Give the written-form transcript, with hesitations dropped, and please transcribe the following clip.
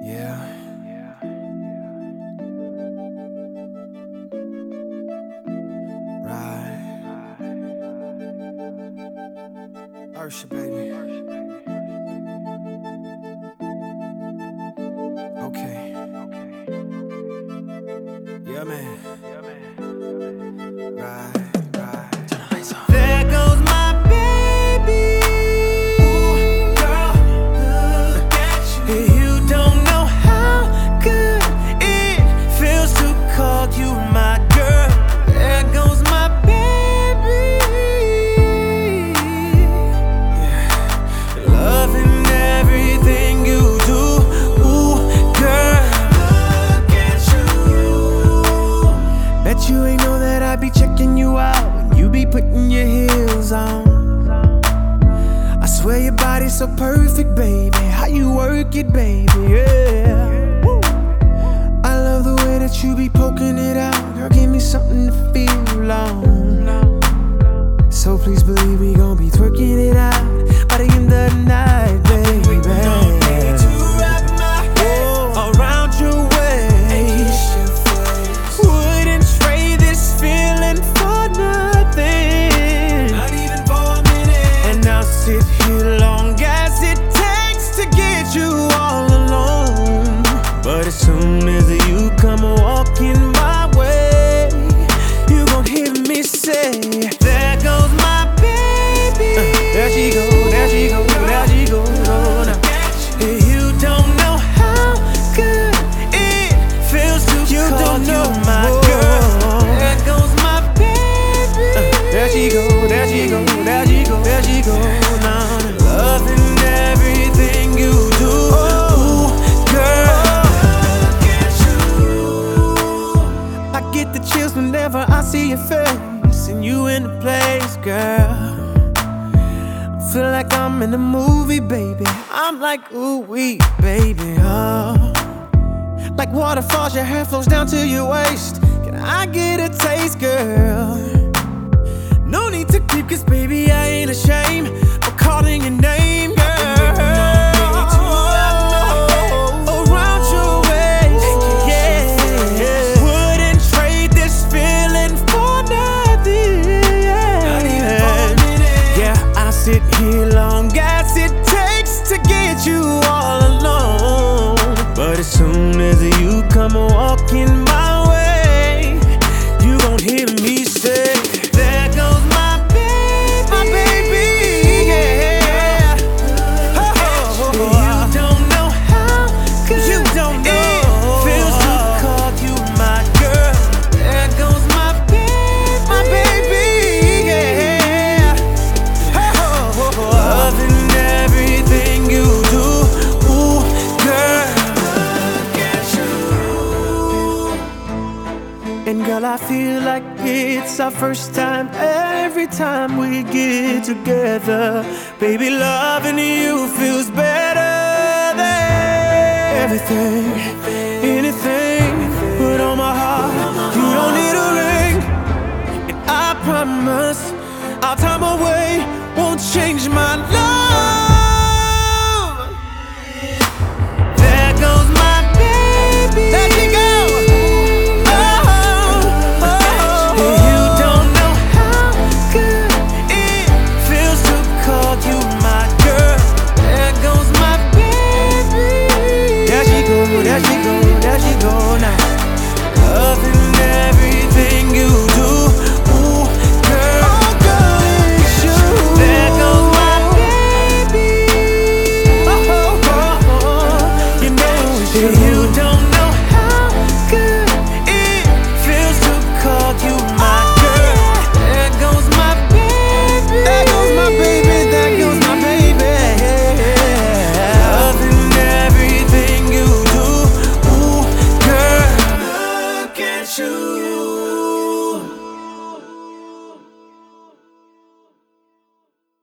Yeah. Right. Ursha, baby. Okay. Yeah, man. Right. There goes my baby. Ooh, girl, look at you. You don't know how good it feels to call you my girl. There goes my baby. Yeah. Loving everything you do. Ooh, girl, look at you. Bet you ain't know that I be checking you out. You be putting your heels on. I swear your body's so perfect, baby. How you work it, baby, yeah. Woo. I love the way that you be poking it out. Girl, give me something to feel on. So please believe we gon' be twerking it out by the end of the night, baby. Around your waist. Wouldn't trade this feeling for nothing. Not even for a minute. And I'll sit here long as it takes to get you all alone. But as soon as you come walking my way, you gon' hear me say, there goes my baby. There she go, there she go, there she go. Now, you don't know how good it feels to call you my girl. There goes my baby. There she go, there she go, there she go, there she go. Now, loving everything you do. Ooh, girl, look at you. I get the chills whenever I see your face and you in the place, girl. I feel like I'm in a movie, baby. I'm like, ooh wee, baby, oh. Like waterfalls, your hair flows down to your waist. Can I get a taste, girl? No need to keep, cause baby, I ain't ashamed of calling your name, girl. Around your waist, yeah. Wouldn't trade this feeling for nothing. Yeah, I sit here long as it takes to get you all alone. But as soon as you come walking my way, you gon' hear me say, there goes my baby, yeah. You don't know how good it feels to call you my girl. There goes my baby, yeah. Loving everything you do. Ooh, girl, look at you. And girl, I feel like it's our first time every time we get together. Baby, loving you feels better than everything, anything. Put on my heart, you don't need a ring. And I promise I'll time away won't change my love. There goes my baby. There she goes. You don't know how good it feels to call you my girl. There goes my baby. There she goes, there she goes.